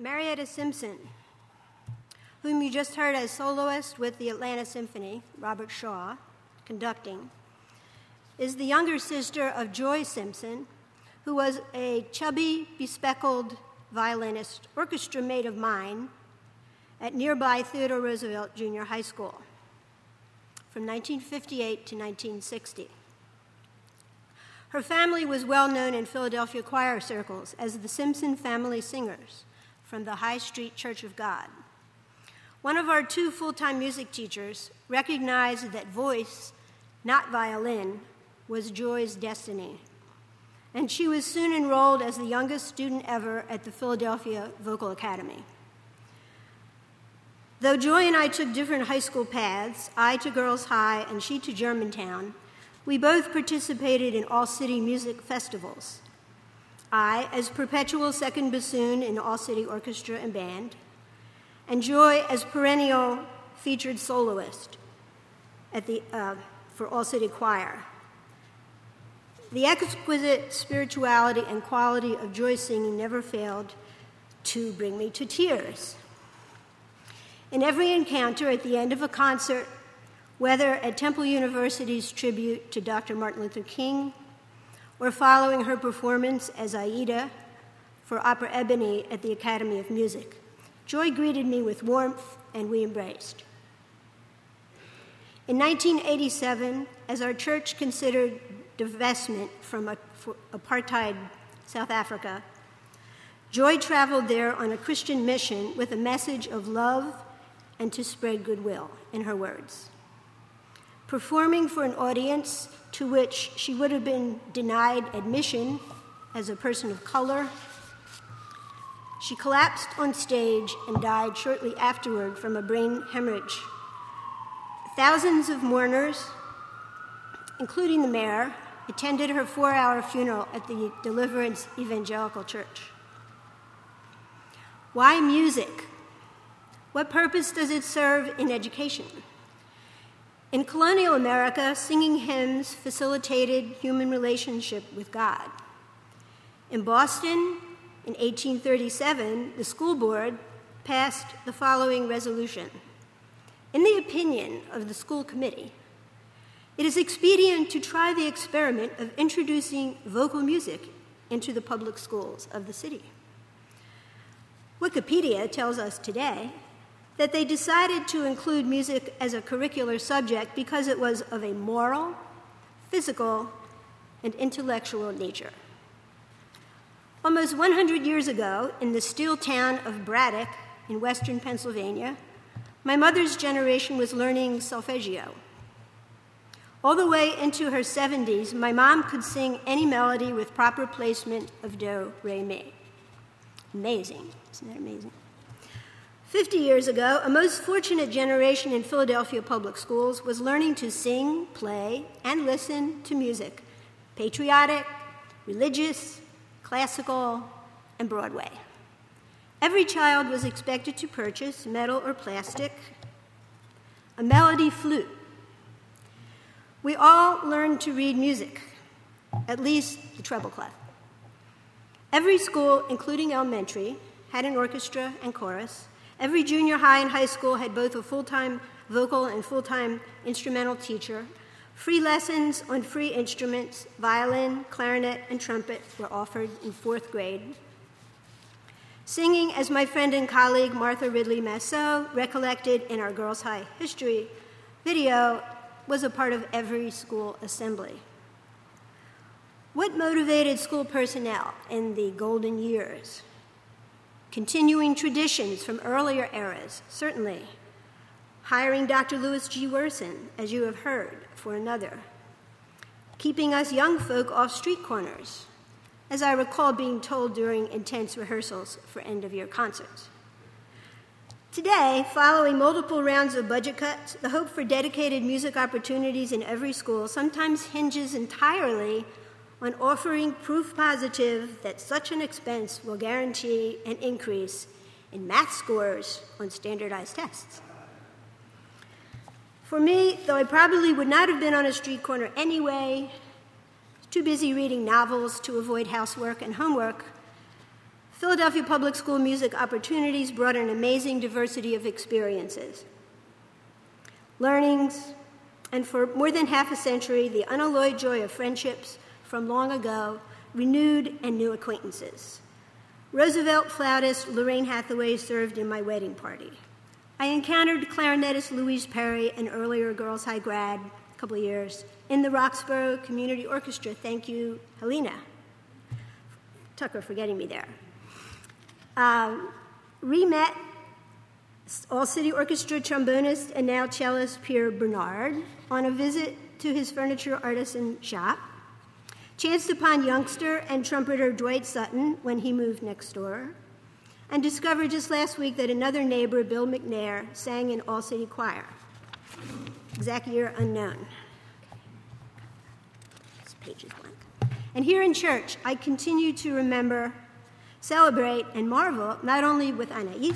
Marietta Simpson, whom you just heard as soloist with the Atlanta Symphony, Robert Shaw, conducting, is the younger sister of Joy Simpson, who was a chubby, bespectacled violinist, orchestra mate of mine at nearby Theodore Roosevelt Junior High School from 1958 to 1960. Her family was well known in Philadelphia choir circles as the Simpson Family Singers from the High Street Church of God. One of our two full-time music teachers recognized that voice, not violin, was Joy's destiny, and she was soon enrolled as the youngest student ever at the Philadelphia Vocal Academy. Though Joy and I took different high school paths, I to Girls High and she to Germantown, we both participated in all-city music festivals. I as perpetual second bassoon in all-city orchestra and band, and Joy as perennial featured soloist at for all-city choir. The exquisite spirituality and quality of Joy's singing never failed to bring me to tears. In every encounter at the end of a concert, whether at Temple University's tribute to Dr. Martin Luther King or following her performance as Aida for Opera Ebony at the Academy of Music, Joy greeted me with warmth and we embraced. In 1987, as our church considered divestment from apartheid South Africa, Joy traveled there on a Christian mission with a message of love and to spread goodwill, in her words. Performing for an audience to which she would have been denied admission as a person of color, she collapsed on stage and died shortly afterward from a brain hemorrhage. Thousands of mourners, including the mayor, attended her 4-hour funeral at the Deliverance Evangelical Church. Why music? What purpose does it serve in education? In colonial America, singing hymns facilitated human relationship with God. In Boston, in 1837, the school board passed the following resolution. In the opinion of the school committee, it is expedient to try the experiment of introducing vocal music into the public schools of the city. Wikipedia tells us today that they decided to include music as a curricular subject because it was of a moral, physical, and intellectual nature. Almost 100 years ago, in the steel town of Braddock in western Pennsylvania, my mother's generation was learning solfeggio. All the way into her 70s, my mom could sing any melody with proper placement of do, re, mi. Amazing. Isn't that amazing? 50 years ago, a most fortunate generation in Philadelphia public schools was learning to sing, play, and listen to music, patriotic, religious, classical, and Broadway. Every child was expected to purchase, metal or plastic, a melody flute. We all learned to read music, at least the treble clef. Every school, including elementary, had an orchestra and chorus. Every junior high and high school had both a full-time vocal and full-time instrumental teacher. Free lessons on free instruments, violin, clarinet, and trumpet were offered in 4th grade. Singing, as my friend and colleague Martha Ridley Masseau recollected in our Girls High history video, was a part of every school assembly. What motivated school personnel in the golden years? Continuing traditions from earlier eras, certainly. Hiring Dr. Louis G. Werson, as you have heard, for another. Keeping us young folk off street corners, as I recall being told during intense rehearsals for end-of-year concerts. Today, following multiple rounds of budget cuts, the hope for dedicated music opportunities in every school sometimes hinges entirely on offering proof positive that such an expense will guarantee an increase in math scores on standardized tests. For me, though I probably would not have been on a street corner anyway, too busy reading novels to avoid housework and homework, Philadelphia Public School music opportunities brought an amazing diversity of experiences, learnings, and for more than half a century, the unalloyed joy of friendships from long ago, renewed and new acquaintances. Roosevelt flautist Lorraine Hathaway served in my wedding party. I encountered clarinetist Louise Perry, an earlier Girls High grad, a couple of years, in the Roxborough Community Orchestra. Thank you, Helena Tucker, for getting me there. Re-met All-City Orchestra trombonist and now cellist Pierre Bernard on a visit to his furniture artisan shop. Chanced upon youngster and trumpeter Dwight Sutton when he moved next door, and discovered just last week that another neighbor, Bill McNair, sang in All-City Choir. Exact year unknown. This page is blank. And here in church, I continue to remember, celebrate, and marvel not only with Anais,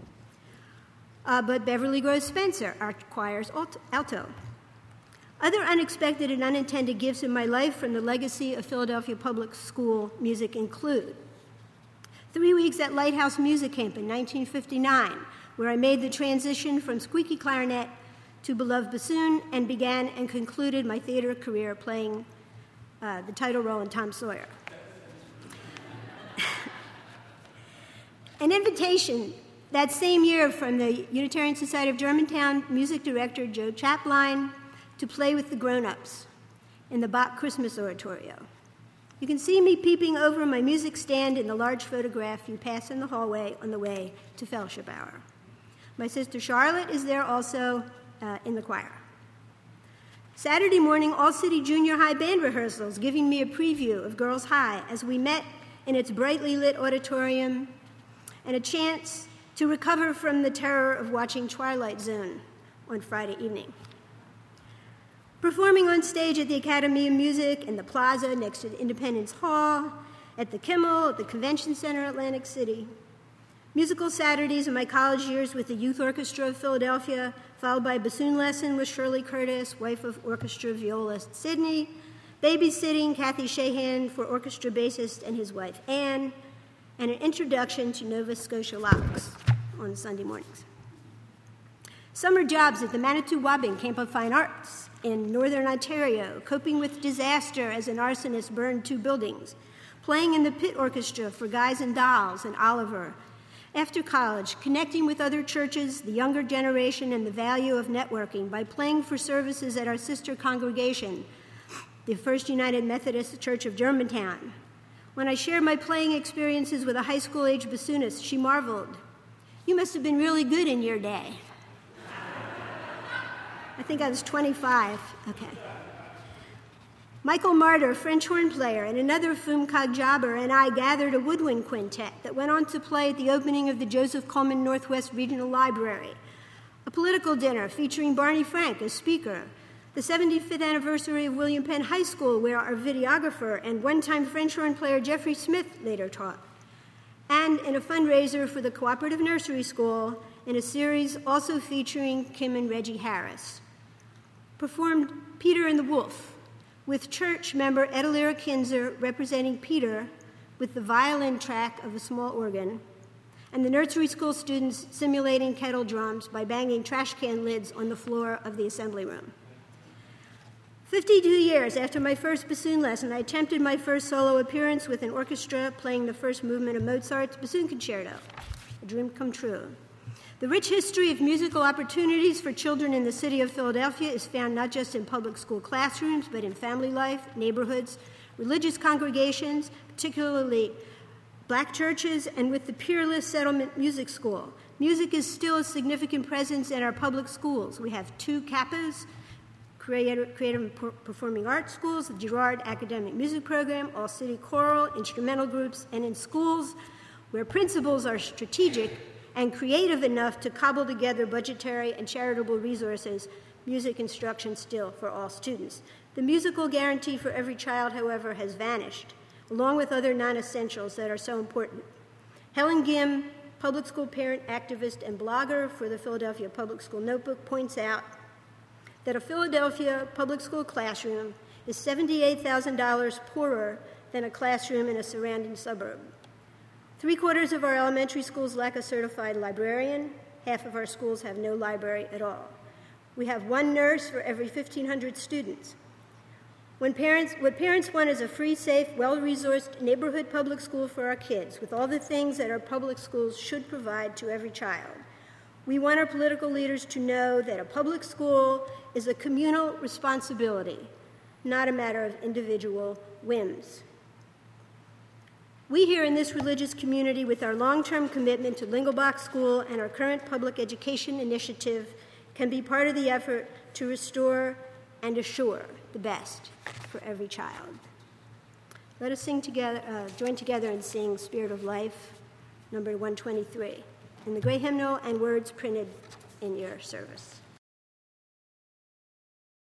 but Beverly Groves Spencer, our choir's alto. Other unexpected and unintended gifts in my life from the legacy of Philadelphia Public School music include 3 weeks at Lighthouse Music Camp in 1959, where I made the transition from squeaky clarinet to beloved bassoon and began and concluded my theater career playing the title role in Tom Sawyer. An invitation that same year from the Unitarian Society of Germantown music director Joe Chapline to play with the grown-ups in the Bach Christmas Oratorio. You can see me peeping over my music stand in the large photograph you pass in the hallway on the way to fellowship hour. My sister Charlotte is there also in the choir. Saturday morning, All-City Junior High band rehearsals, giving me a preview of Girls High as we met in its brightly lit auditorium, and a chance to recover from the terror of watching Twilight Zone on Friday evening. Performing on stage at the Academy of Music in the plaza next to the Independence Hall, at the Kimmel, at the Convention Center, Atlantic City. Musical Saturdays in my college years with the Youth Orchestra of Philadelphia, followed by bassoon lesson with Shirley Curtis, wife of orchestra violist Sidney, babysitting Kathy Shahan for orchestra bassist and his wife Anne, and an introduction to Nova Scotia Locks on Sunday mornings. Summer jobs at the Manitou Wabbing Camp of Fine Arts in Northern Ontario, coping with disaster as an arsonist burned 2 buildings, playing in the pit orchestra for Guys and Dolls and Oliver. After college, connecting with other churches, the younger generation, and the value of networking by playing for services at our sister congregation, the First United Methodist Church of Germantown. When I shared my playing experiences with a high school-age bassoonist, she marveled, "You must have been really good in your day." I think I was 25. Okay. Michael Martyr, French horn player, and another Fumkag jobber, and I gathered a woodwind quintet that went on to play at the opening of the Joseph Coleman Northwest Regional Library, a political dinner featuring Barney Frank as speaker, the 75th anniversary of William Penn High School, where our videographer and one-time French horn player Jeffrey Smith later taught, and in a fundraiser for the Cooperative Nursery School in a series also featuring Kim and Reggie Harris. Performed Peter and the Wolf, with church member Edelira Kinzer representing Peter with the violin track of a small organ, and the nursery school students simulating kettle drums by banging trash can lids on the floor of the assembly room. 52 years after my first bassoon lesson, I attempted my first solo appearance with an orchestra playing the first movement of Mozart's Bassoon Concerto, a dream come true. The rich history of musical opportunities for children in the city of Philadelphia is found not just in public school classrooms, but in family life, neighborhoods, religious congregations, particularly Black churches, and with the Peerless Settlement Music School. Music is still a significant presence in our public schools. We have 2 CAPAs, Creative and Performing Arts Schools, the Girard Academic Music Program, All-City Choral, instrumental groups, and in schools where principals are strategic and creative enough to cobble together budgetary and charitable resources, music instruction still for all students. The musical guarantee for every child, however, has vanished, along with other non-essentials that are so important. Helen Gim, public school parent, activist, and blogger for the Philadelphia Public School Notebook, points out that a Philadelphia public school classroom is $78,000 poorer than a classroom in a surrounding suburb. 3/4 of our elementary schools lack a certified librarian. Half of our schools have no library at all. We have one nurse for every 1,500 students. What parents want is a free, safe, well-resourced neighborhood public school for our kids, with all the things that our public schools should provide to every child. We want our political leaders to know that a public school is a communal responsibility, not a matter of individual whims. We here in this religious community, with our long-term commitment to Lingelbach School and our current public education initiative, can be part of the effort to restore and assure the best for every child. Let us join together and sing Spirit of Life, number 123, in the Gray Hymnal and words printed in your service.